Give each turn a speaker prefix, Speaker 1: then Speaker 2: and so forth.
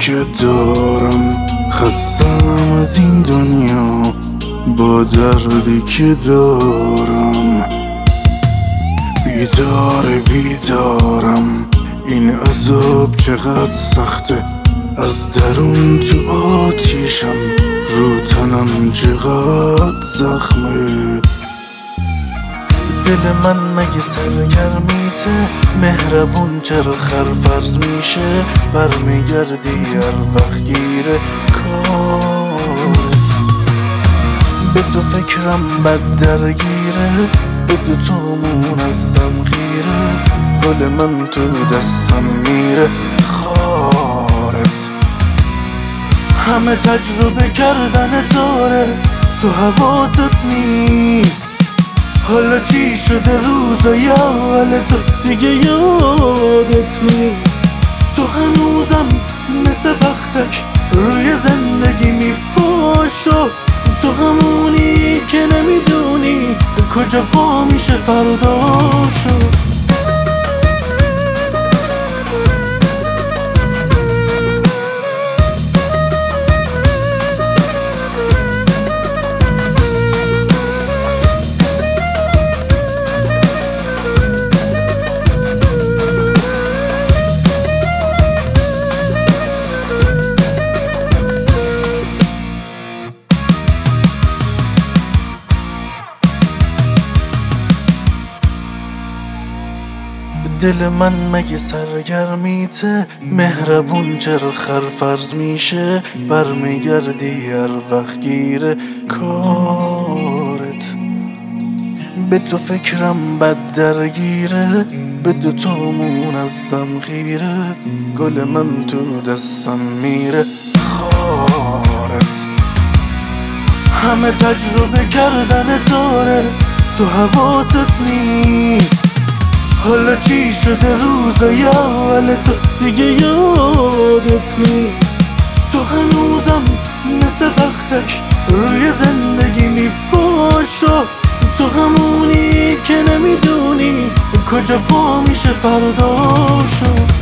Speaker 1: که دارم، خستم از این دنیا با دردی که دارم. بیدارم این عذاب چقدر سخته، از درون تو آتیشم، رو تنم چقدر زخمه. دل من مگه سرگرمیته، مهربون چرا خرفرز میشه، برمیگردی هر وقت گیره کارت. به تو فکرم بد درگیره، به دوتامون ازم خیره، گل من تو دستم میره خارت. همه تجربه کردن داره، تو حواست نیست. حالا چی شده روزای اول تو دیگه یادت نیست. تو هنوزم مثل بختک روی زندگی میپاشو، تو همونی که نمیدونی کجا پا میشه فرداشو. دل من مگه سرگرمیته، مهربون چرا خرفرز میشه، برمیگردی هر وقت گیره کارت. به تو فکرم بد درگیره، به دوتامون ازم خیره، گل من تو دستم میره خارت. همه تجربه کردن داره، تو حواست نیست. حالا چی شده روزای اول تو دیگه یادت نیست. تو هنوزم مثل بختک روی زندگی میپاشو، تو همونی که نمیدونی کجا پا میشه فرداشو.